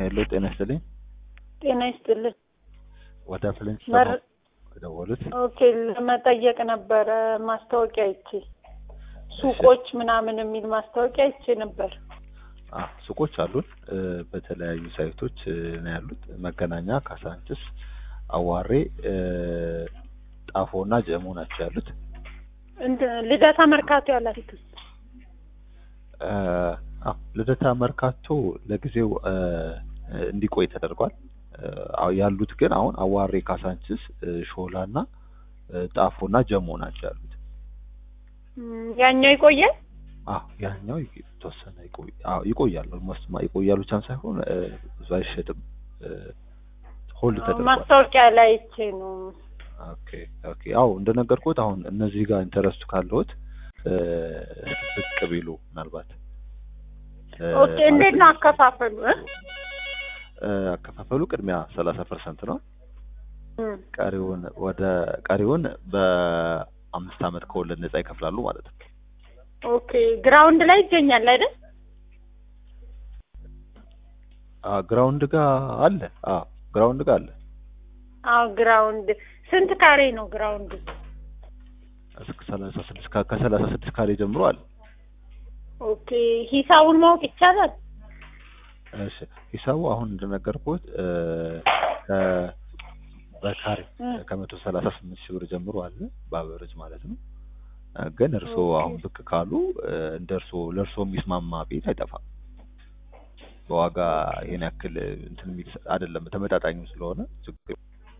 ሄሎ ጤና ይስጥልኝ። ጤና ይስጥልኝ። ወደ ፍልንች ደወሉት። ኦኬ ለመጠየቅ ነበረ ማስታወቂያ አይቼ ሱቆች ምናምን የሚል ማስታወቂያ አይቼ ነበር። ሱቆች አሉን በተለያዩ ሳይቶች ነው ያሉት። መገናኛ፣ ካሳንችስ፣ አዋሬ፣ ጣፎና ጀሞ ናቸው ያሉት። ልደታ መርካቶ ያላችሁት? ልደታ መርካቶ ለጊዜው እንዲቆይ ተደርጓል። ያሉት ግን አሁን አዋሬ፣ ካሳንችስ፣ ሾላና ጣፎና ጀሞ ናቸው ያሉት። ያኛው ይቆያል? ያኛው ተወሰነ ይቆያል። ኦልሞስት ይቆያል ብቻም ሳይሆን ብዙ አይሸጥም። ሆልድ ተደርጓል። ማስታወቂያ ላይ አይቼ ነው። ኦኬ እንደነገርኩት አሁን እነዚህ ጋር ኢንተረስቱ ካለዎት ብቅ ቢሉ ምናልባት። ኦኬ እንዴት ነው አከፋፈሉ? አከፋፈሉ ቅድሚያ 30% ነው። ቀሪውን በ5 አመት ከወለድ ነፃ ይከፍላሉ ማለት ነው። ኦኬ ግራውንድ ላይ ይገኛል አይደል? ግራውንድ ጋር አለ። ግራውንድ ጋር አለ። ግራውንድ ስንት ካሬ ነው ግራውንድ? እስከ 36 ካሬ ጀምሮ አለ። ኦኬ ሂሳቡን ማወቅ ይቻላል? እሺ ሂሳቡ አሁን እንደነገርኩት በካሬ ከ138 ሺህ ብር ጀምሮ አለ በአቨሬጅ ማለት ነው። ግን እርስዎ አሁን ብቅ ካሉ ለእርሶ የሚስማማ ቤት አይጠፋም። በዋጋ ይሄን ያክል እንትን የሚል አይደለም፣ ተመጣጣኝ ስለሆነ ችግር።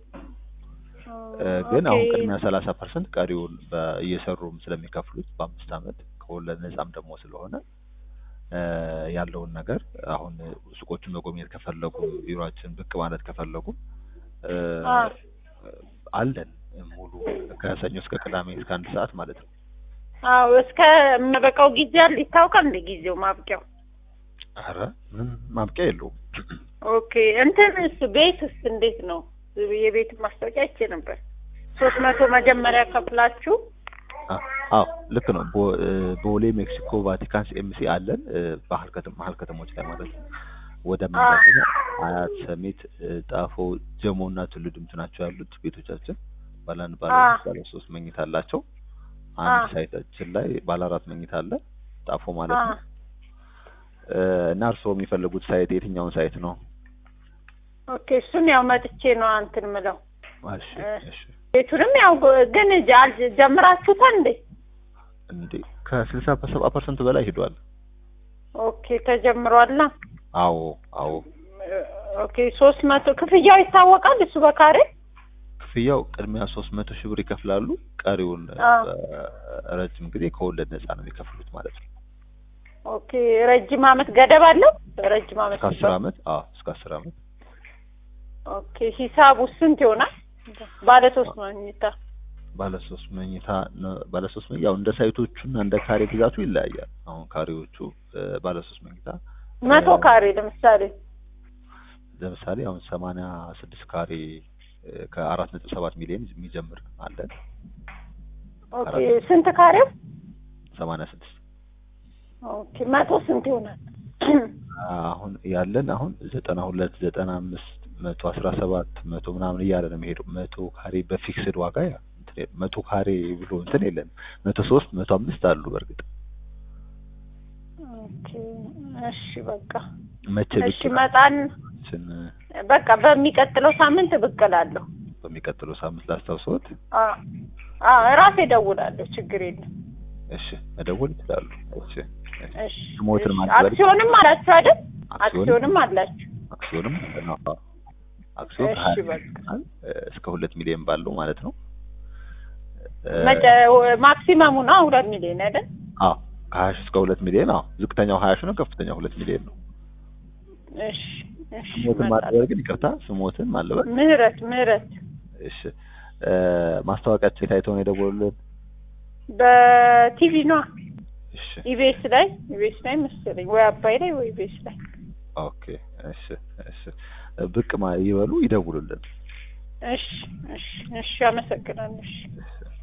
ግን አሁን ቅድሚያ 30% ቀሪውን እየሰሩም ስለሚከፍሉት በ5 አመት ከወለድ ነፃም ደግሞ ስለሆነ ያለውን ነገር አሁን ሱቆቹን መጎብኘት ከፈለጉ ቢሮአችን ብቅ ማለት ከፈለጉ አለን ሙሉ ከሰኞ እስከ ቅዳሜ እስከ 1 ሰዓት ማለት ነው። እስከ መበቃው ጊዜ አለ ይታወቃል እንደ ጊዜው ማብቂያው? ኧረ ምንም ማብቂያ የለውም። ኦኬ እንትንስ ቤትስ እንዴት ነው? የቤት ማስታወቂያ አይቼ ነበር። 300 መጀመሪያ ከፍላችሁ? ልክ ነው። ቦሌ፣ ሜክሲኮ፣ ቫቲካን፣ ኤምሲ አለን መሀል ከተሞች ላይ ማለት ነው። ወደ መንገድ አያት፣ ሰሚት፣ ጣፎ፣ ጀሞና ቱሉ ዲምቱ ናቸው ያሉት ቤቶቻችን። ባለ 3 መኝታ አላቸው። አንድ ሳይታችን ላይ ባለ 4 መኝታ አለ ጣፎ ማለት ነው። እና እርስዎ የሚፈልጉት ሳይት የትኛውን ሳይት ነው? ኦኬ እሱን ያው መጥቼ ነው እንትን የምለው። እሺ ቤቱንም ያው ግን ጀምራችሁታል እንዴ? ከ60-70% በላይ ሄዷል። ኦኬ ተጀምሯል። አዎ ኦኬ 300 ክፍያው ይታወቃል? እሱ በካሬ ክፍያው ቅድሚያ 300 ሺህ ብር ይከፍላሉ። ቀሪውን ረጅም ጊዜ ከወለድ ነፃ ነው የሚከፍሉት ማለት ነው። ኦኬ ረጅም አመት ገደብ አለው? ረጅም አመት እስከ 10 አመት። እስከ 10 አመት። ኦኬ ሂሳቡ ስንት ይሆናል? ባለ 3 መኝታ ባለ 3 መኝታ ያው እንደ ሳይቶቹና እንደ ካሬ ብዛቱ ይለያያል። አሁን ካሬዎቹ ባለ 3 መኝታ 100 ካሬ ለምሳሌ አሁን 86 ካሬ ከ4.7 ሚሊዮን የሚጀምር አለ። ኦኬ ስንት ካሬው? 86። ኦኬ 100 ስንት ይሆናል? አሁን ያለን 92፣ 95፣ 117፣ 100 ምናምን እያለ ነው የሚሄደው። 100 ካሬ በፊክስድ ዋጋ 100 ካሬ ብሎ እንትን የለም። 103፣ 105 አሉ በእርግጥ። ኦኬ እሺ በቃ መቼ መጣን? በቃ በሚቀጥለው ሳምንት ብቅ እላለሁ። በሚቀጥለው ሳምንት ላስታውሶት? ራሴ እደውላለሁ፣ ችግር የለም። እሺ መደወል ይችላሉ። እሺ ሞተር ማለት አክሲዮንም አላችሁ አይደል? አክሲዮንም አላችሁ? አክሲዮንም አክሲዮን እስከ 2 ሚሊዮን ባለው ማለት ነው። ማክሲመሙ ነው 2 ሚሊዮን አይደል? ከ20 እስከ 2 ሚሊዮን። ዝቅተኛው 20 ነው፣ ከፍተኛው 2 ሚሊዮን ነው። እሺ ስሞትን ማለበል ግን ይቅርታ፣ ስሞትን ማለበል ምህረት። እሺ ማስታወቂያችን ታይተው ነው የደወሉልን? በቲቪ ነው። እሺ ኢቢኤስ ላይ መሰለኝ፣ ወይ አባይ ላይ ወይ ኢቢኤስ ላይ። ኦኬ እሺ ብቅ ይበሉ፣ ይደውሉልን። እሺ አመሰግናለሁ።